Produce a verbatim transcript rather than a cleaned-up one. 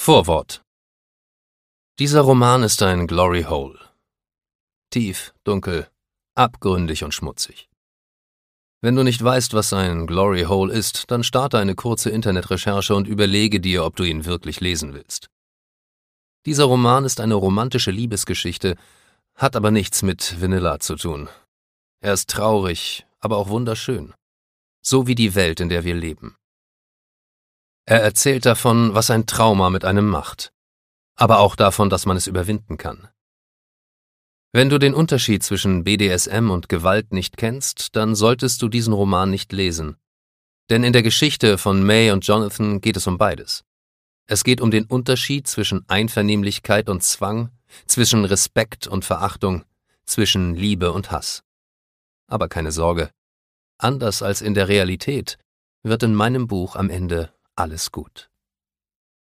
Vorwort. Dieser Roman ist ein Glory Hole. Tief, dunkel, abgründig und schmutzig. Wenn du nicht weißt, was ein Glory Hole ist, dann starte eine kurze Internetrecherche und überlege dir, ob du ihn wirklich lesen willst. Dieser Roman ist eine romantische Liebesgeschichte, hat aber nichts mit Vanilla zu tun. Er ist traurig, aber auch wunderschön. So wie die Welt, in der wir leben. Er erzählt davon, was ein Trauma mit einem macht, aber auch davon, dass man es überwinden kann. Wenn du den Unterschied zwischen B D S M und Gewalt nicht kennst, dann solltest du diesen Roman nicht lesen. Denn in der Geschichte von May und Jonathan geht es um beides. Es geht um den Unterschied zwischen Einvernehmlichkeit und Zwang, zwischen Respekt und Verachtung, zwischen Liebe und Hass. Aber keine Sorge, anders als in der Realität wird in meinem Buch am Ende alles gut.